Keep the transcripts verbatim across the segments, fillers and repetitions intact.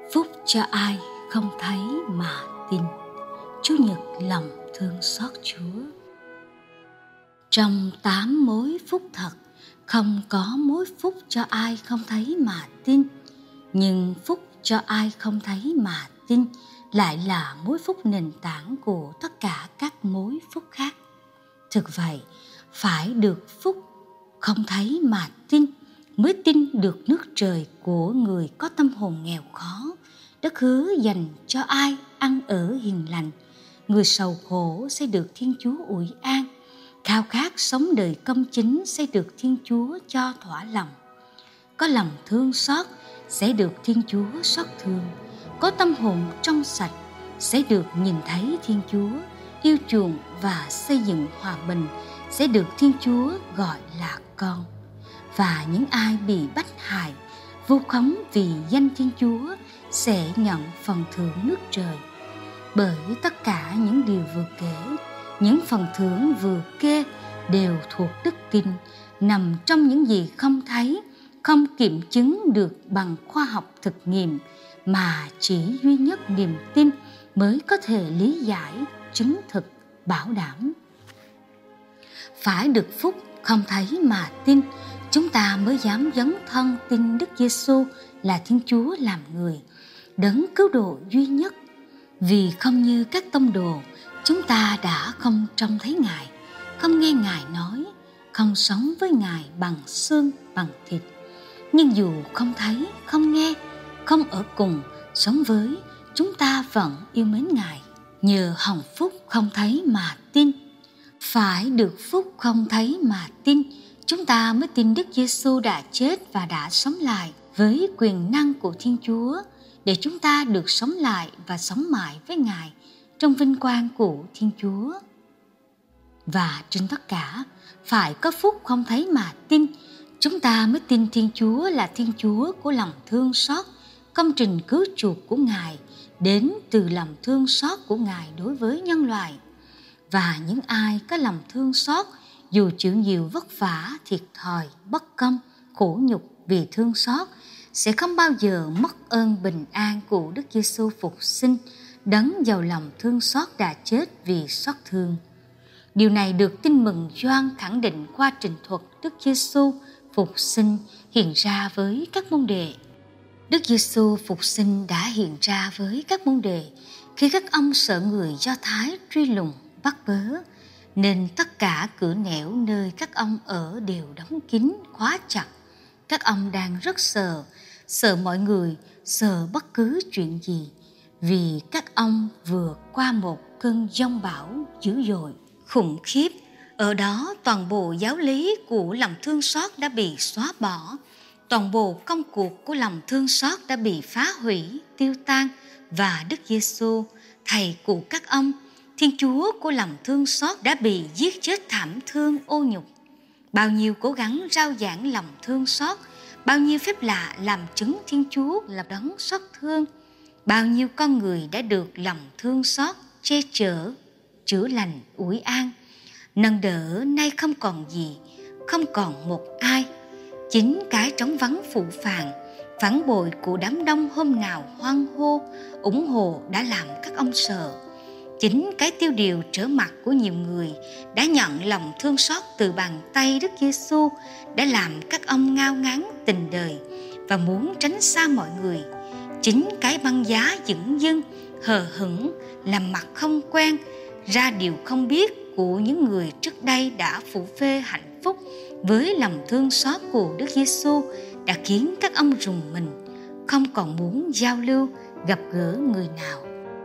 Phúc cho ai không thấy mà tin. Chúa Nhật lòng thương xót Chúa. Trong tám mối phúc thật, không có mối phúc cho ai không thấy mà tin. Nhưng phúc cho ai không thấy mà tin lại là mối phúc nền tảng của tất cả các mối phúc khác. Thực vậy, phải được phúc không thấy mà tin mới tin được nước trời của người có tâm hồn nghèo khó. Đất hứa dành cho ai ăn ở hiền lành. Người sầu khổ sẽ được Thiên Chúa ủi an. Khao khát sống đời công chính sẽ được Thiên Chúa cho thỏa lòng. Có lòng thương xót sẽ được Thiên Chúa xót thương. Có tâm hồn trong sạch sẽ được nhìn thấy Thiên Chúa. Yêu chuộng và xây dựng hòa bình sẽ được Thiên Chúa gọi là con. Và những ai bị bách hại, vu khống vì danh Thiên Chúa sẽ nhận phần thưởng nước trời. Bởi tất cả những điều vừa kể, những phần thưởng vừa kê đều thuộc đức tin, nằm trong những gì không thấy, không kiểm chứng được bằng khoa học thực nghiệm, mà chỉ duy nhất niềm tin mới có thể lý giải, chứng thực, bảo đảm. Phải được phúc không thấy mà tin, chúng ta mới dám dấn thân tin Đức Giêsu là Thiên Chúa làm người, đấng cứu độ duy nhất. Vì không như các tông đồ, chúng ta đã không trông thấy Ngài, không nghe Ngài nói, không sống với Ngài bằng xương, bằng thịt. Nhưng dù không thấy, không nghe, không ở cùng, sống với, chúng ta vẫn yêu mến Ngài. Nhờ hồng phúc không thấy mà tin. Phải được phúc không thấy mà tin, chúng ta mới tin Đức Giêsu đã chết và đã sống lại với quyền năng của Thiên Chúa, để chúng ta được sống lại và sống mãi với Ngài trong vinh quang của Thiên Chúa. Và trên tất cả, phải có phúc không thấy mà tin, chúng ta mới tin Thiên Chúa là Thiên Chúa của lòng thương xót. Công trình cứu chuộc của Ngài đến từ lòng thương xót của Ngài đối với nhân loại. Và những ai có lòng thương xót, dù chịu nhiều vất vả, thiệt thòi, bất công, khổ nhục vì thương xót, sẽ không bao giờ mất ơn bình an của Đức Giêsu phục sinh, đấng giàu lòng thương xót đã chết vì xót thương. Điều này được Tin Mừng Gioan khẳng định qua trình thuật Đức Giêsu phục sinh hiện ra với các môn đệ. Đức Giêsu phục sinh đã hiện ra với các môn đệ khi các ông sợ người Do Thái truy lùng, bắt bớ, nên tất cả cửa nẻo nơi các ông ở đều đóng kín, khóa chặt. Các ông đang rất sợ, sợ mọi người, sợ bất cứ chuyện gì, vì các ông vừa qua một cơn giông bão dữ dội, khủng khiếp. Ở đó toàn bộ giáo lý của lòng thương xót đã bị xóa bỏ, toàn bộ công cuộc của lòng thương xót đã bị phá hủy, tiêu tan, và Đức Giêsu, thầy của các ông, Thiên Chúa của lòng thương xót đã bị giết chết thảm thương ô nhục. Bao nhiêu cố gắng rao giảng lòng thương xót, bao nhiêu phép lạ làm chứng Thiên Chúa là đấng xót thương, bao nhiêu con người đã được lòng thương xót che chở, chữa lành, ủi an, nâng đỡ, nay không còn gì, không còn một ai. Chính cái trống vắng phụ phàng, phản bội của đám đông hôm nào hoan hô, ủng hộ đã làm các ông sợ. Chính cái tiêu điều trở mặt của nhiều người đã nhận lòng thương xót từ bàn tay Đức Giêsu đã làm các ông ngao ngán tình đời và muốn tránh xa mọi người. Chính cái băng giá dửng dưng, hờ hững, làm mặt không quen, ra điều không biết của những người trước đây đã phủ phê hạnh phúc với lòng thương xót của Đức Giêsu đã khiến các ông rùng mình, không còn muốn giao lưu, gặp gỡ người nào.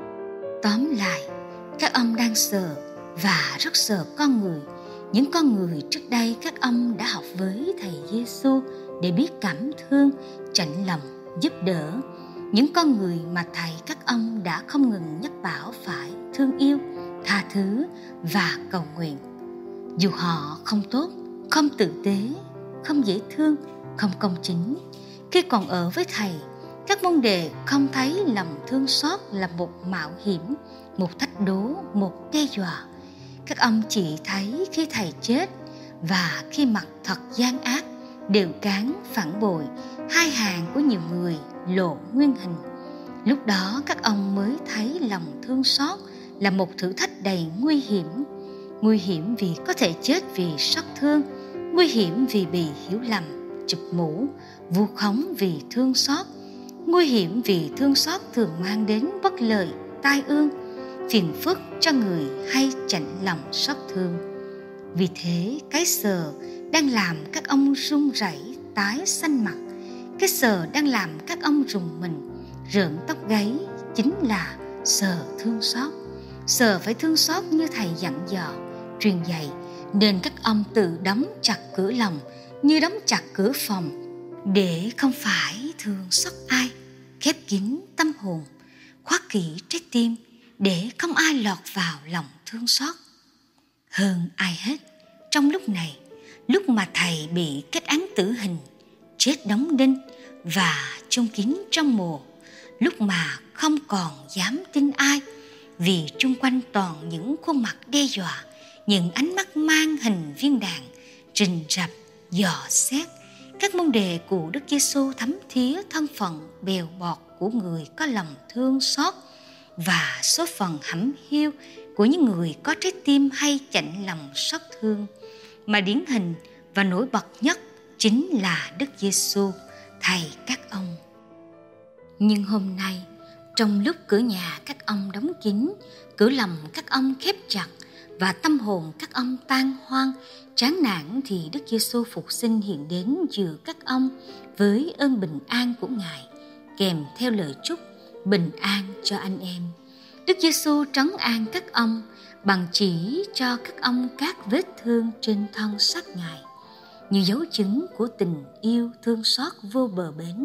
Tóm lại, các ông đang sợ và rất sợ con người. Những con người trước đây các ông đã học với Thầy Giêsu để biết cảm thương, chạnh lòng, giúp đỡ. Những con người mà Thầy các ông đã không ngừng nhắc bảo phải thương yêu, tha thứ và cầu nguyện. Dù họ không tốt, không tử tế, không dễ thương, không công chính, khi còn ở với Thầy, các môn đệ không thấy lòng thương xót là một mạo hiểm, một thách đố, một đe dọa. Các ông chỉ thấy khi Thầy chết và khi mặt thật gian ác, đều cán, phản bội, hai hàng của nhiều người lộ nguyên hình. Lúc đó các ông mới thấy lòng thương xót là một thử thách đầy nguy hiểm. Nguy hiểm vì có thể chết vì xót thương, nguy hiểm vì bị hiểu lầm, chụp mũ, vu khống vì thương xót, nguy hiểm vì thương xót thường mang đến bất lợi, tai ương, phiền phức cho người hay chạnh lòng xót thương. Vì thế cái sờ đang làm các ông run rẩy, tái xanh mặt. Cái sờ đang làm các ông rùng mình, rợn tóc gáy chính là sờ thương xót. Sờ phải thương xót như thầy dặn dò, truyền dạy, nên các ông tự đóng chặt cửa lòng như đóng chặt cửa phòng, để không phải thương xót ai, khép kín tâm hồn, khóa kỹ trái tim, để không ai lọt vào lòng thương xót. Hơn ai hết, trong lúc này, lúc mà thầy bị kết án tử hình, chết đóng đinh và chôn kín trong mồ, lúc mà không còn dám tin ai, vì chung quanh toàn những khuôn mặt đe dọa, những ánh mắt mang hình viên đạn, rình rập, dò xét. Các môn đề của Đức Giêsu thấm thía thân phận bèo bọt của người có lòng thương xót và số phận hẩm hiu của những người có trái tim hay chạnh lòng xót thương, mà điển hình và nổi bật nhất chính là Đức Giêsu, thầy các ông. Nhưng hôm nay, trong lúc cửa nhà các ông đóng kín, cửa lòng các ông khép chặt và tâm hồn các ông tan hoang, chán nản, thì Đức Giêsu phục sinh hiện đến giữa các ông với ơn bình an của Ngài, kèm theo lời chúc bình an cho anh em. Đức Giêsu trấn an các ông bằng chỉ cho các ông các vết thương trên thân xác Ngài, như dấu chứng của tình yêu thương xót vô bờ bến.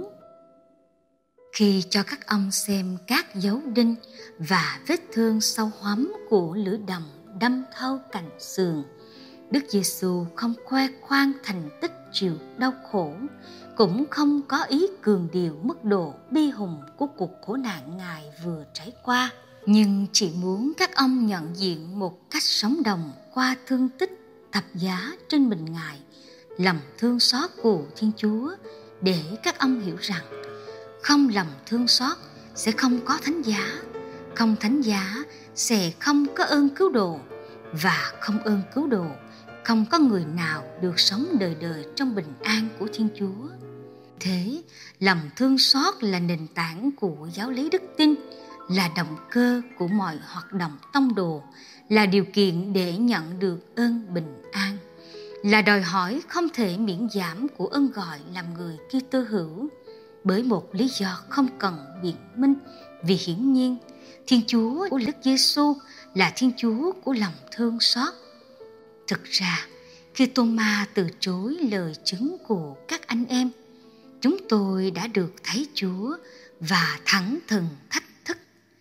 Khi cho các ông xem các dấu đinh và vết thương sâu hoắm của lưỡi đồng đâm thâu cạnh sườn, Đức Giêsu không khoe khoang thành tích chịu đau khổ, cũng không có ý cường điệu mức độ bi hùng của cuộc khổ nạn Ngài vừa trải qua, nhưng chỉ muốn các ông nhận diện một cách sống động qua thương tích thập giá trên mình Ngài, lòng thương xót của Thiên Chúa, để các ông hiểu rằng không lòng thương xót sẽ không có thánh giá, không thánh giá sẽ không có ơn cứu độ, và không ơn cứu độ không có người nào được sống đời đời trong bình an của Thiên Chúa. Thế, lòng thương xót là nền tảng của giáo lý đức tin, là động cơ của mọi hoạt động tông đồ, là điều kiện để nhận được ơn bình an, là đòi hỏi không thể miễn giảm của ơn gọi làm người Kitô hữu, bởi một lý do không cần biện minh. Vì hiển nhiên, Thiên Chúa của Đức Giêsu là Thiên Chúa của lòng thương xót. Thực ra, khi Tô-ma từ chối lời chứng của các anh em, chúng tôi đã được thấy Chúa và thẳng thừng thách thức: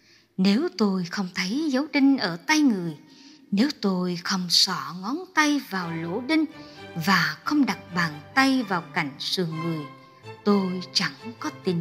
nếu tôi không thấy dấu đinh ở tay người, nếu tôi không xỏ ngón tay vào lỗ đinh và không đặt bàn tay vào cạnh sườn người, tôi chẳng có tin.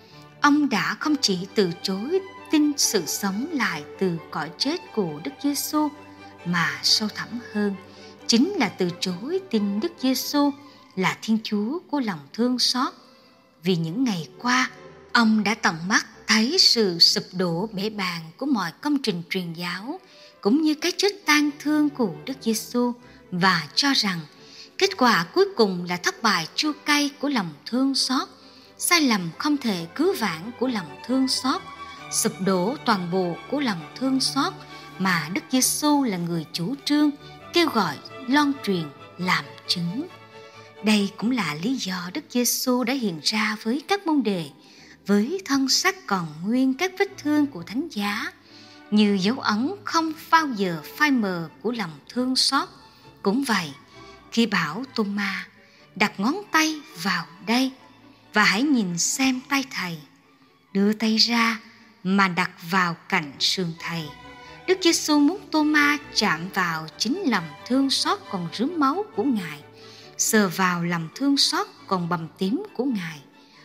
Ông đã không chỉ từ chối tin sự sống lại từ cõi chết của Đức Giêsu, mà sâu thẳm hơn chính là từ chối tin Đức Giêsu là Thiên Chúa của lòng thương xót. Vì những ngày qua, ông đã tận mắt thấy sự sụp đổ bể bàng của mọi công trình truyền giáo, cũng như cái chết tang thương của Đức Giêsu, và cho rằng kết quả cuối cùng là thất bại chua cay của lòng thương xót, sai lầm không thể cứu vãn của lòng thương xót, sụp đổ toàn bộ của lòng thương xót mà Đức Giêsu là người chủ trương, kêu gọi, loan truyền, làm chứng. Đây cũng là lý do Đức Giêsu đã hiện ra với các môn đề, với thân xác còn nguyên các vết thương của thánh giá, như dấu ấn không bao giờ phai mờ của lòng thương xót. Cũng vậy, khi bảo Tô-ma đặt ngón tay vào đây và hãy nhìn xem tay thầy, đưa tay ra mà đặt vào cạnh sườn thầy, Đức Giêsu muốn Tô-ma chạm vào chính lòng thương xót còn rướm máu của Ngài, sờ vào lòng thương xót còn bầm tím của Ngài.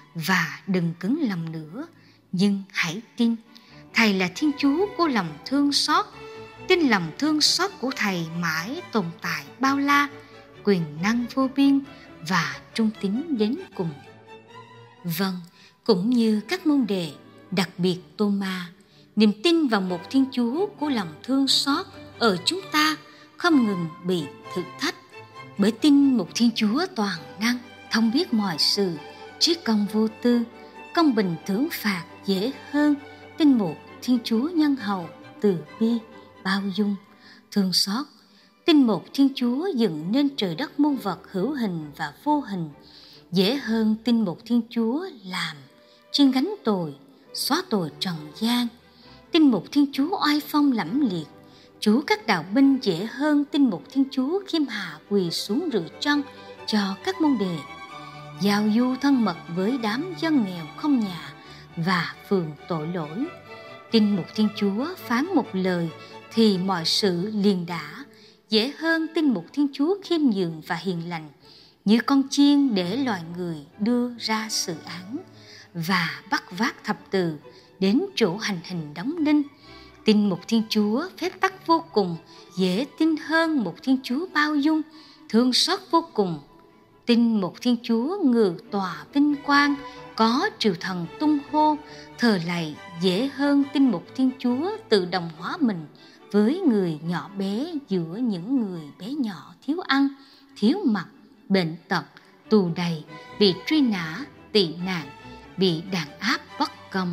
Và đừng cứng lòng nữa, nhưng hãy tin Thầy là Thiên Chúa của lòng thương xót. Tin lòng thương xót của Thầy mãi tồn tại bao la, quyền năng vô biên và trung tín đến cùng. Vâng, cũng như các môn đề, Đặc biệt Tô-ma, niềm tin vào một Thiên Chúa của lòng thương xót ở chúng ta không ngừng bị thử thách. Bởi tin một Thiên Chúa toàn năng, thông biết mọi sự, trí công vô tư, công bình thưởng phạt dễ hơn tin một Thiên Chúa nhân hậu, từ bi, bao dung, thương xót. Tin một Thiên Chúa dựng nên trời đất muôn vật hữu hình và vô hình dễ hơn tin một Thiên Chúa làm chuyên gánh tội, xóa tội trần gian. Tin một Thiên Chúa oai phong lẫm liệt, Chúa các đạo binh dễ hơn tin một Thiên Chúa khiêm hạ quỳ xuống rửa chân cho các môn đệ, giao du thân mật với đám dân nghèo không nhà và phường tội lỗi. Tin một Thiên Chúa phán một lời thì mọi sự liền đã, dễ hơn tin một Thiên Chúa khiêm nhường và hiền lành, như con chiên để loài người đưa ra xử án và bắt vác thập tự đến chỗ hành hình đóng đinh. Tin một Thiên Chúa phép tắc vô cùng, dễ tin hơn một Thiên Chúa bao dung, thương xót vô cùng. Tin một Thiên Chúa ngự tòa vinh quang, có triều thần tung hô, thờ lạy, dễ hơn tin một Thiên Chúa tự đồng hóa mình với người nhỏ bé giữa những người bé nhỏ thiếu ăn, thiếu mặc, bệnh tật, tù đầy, bị truy nã, tị nạn, bị đàn áp bất công.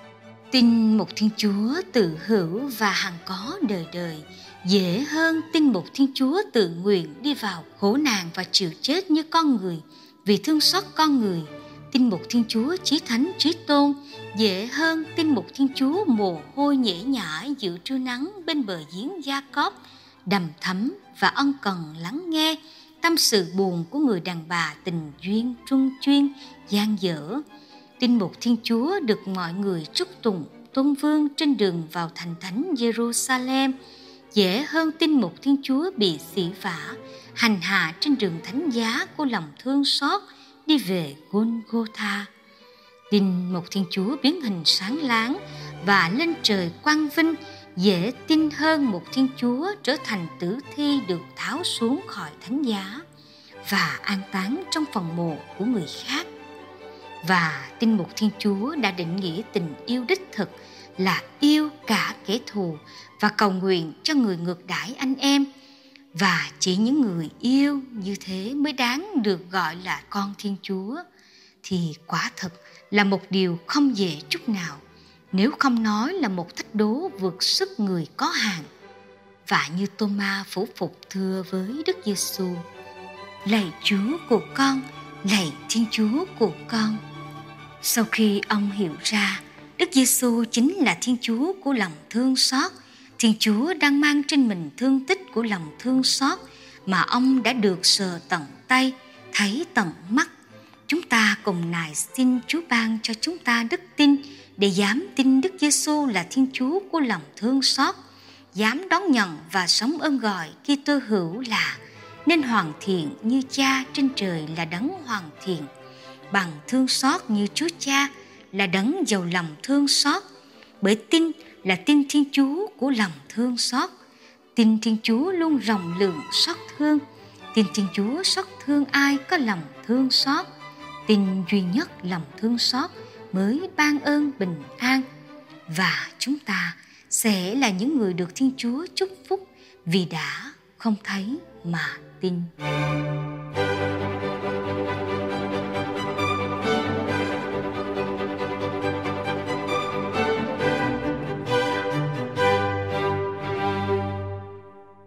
Tin một Thiên Chúa tự hữu và hằng có đời đời, dễ hơn tin một Thiên Chúa tự nguyện đi vào khổ nạn và chịu chết như con người vì thương xót con người. Tin một Thiên Chúa chí thánh chí tôn, dễ hơn tin một Thiên Chúa mồ hôi nhễ nhại giữa trưa nắng bên bờ giếng Gia-cóp, đầm thấm và ân cần lắng nghe tâm sự buồn của người đàn bà tình duyên trung chuyên gian dở. Tin một Thiên Chúa được mọi người chúc tụng tôn vương trên đường vào thành thánh Jerusalem, dễ hơn tin một Thiên Chúa bị sỉ vả, hành hạ trên đường thánh giá của lòng thương xót đi về Golgotha. Tin một Thiên Chúa biến hình sáng láng và lên trời quang vinh, dễ tin hơn một Thiên Chúa trở thành tử thi được tháo xuống khỏi thánh giá và an táng trong phòng mộ của người khác. Và tin một Thiên Chúa đã định nghĩa tình yêu đích thực là yêu cả kẻ thù và cầu nguyện cho người ngược đãi anh em. Và chỉ những người yêu như thế mới đáng được gọi là con Thiên Chúa. Thì quả thực là một điều không dễ chút nào, nếu không nói là một thách đố vượt sức người có hạn. Và như Tô-ma phủ phục thưa với Đức Giêsu: lạy Chúa của con, lạy Thiên Chúa của con. Sau khi ông hiểu ra Đức Giêsu chính là Thiên Chúa của lòng thương xót, Thiên Chúa đang mang trên mình thương tích của lòng thương xót mà ông đã được sờ tận tay, thấy tận mắt, chúng ta cùng nài xin Chúa ban cho chúng ta đức tin để dám tin Đức Giêsu là Thiên Chúa của lòng thương xót, dám đón nhận và sống ơn gọi Kitô hữu là nên hoàn thiện như Cha trên trời là đấng hoàn thiện, bằng thương xót như Chúa Cha là đấng giàu lòng thương xót. Bởi tin là tin Thiên Chúa của lòng thương xót, tin Thiên Chúa luôn rộng lượng xót thương, tin Thiên Chúa xót thương ai có lòng thương xót, tin duy nhất lòng thương xót mới ban ơn bình an. Và chúng ta sẽ là những người được Thiên Chúa chúc phúc vì đã không thấy mà tin.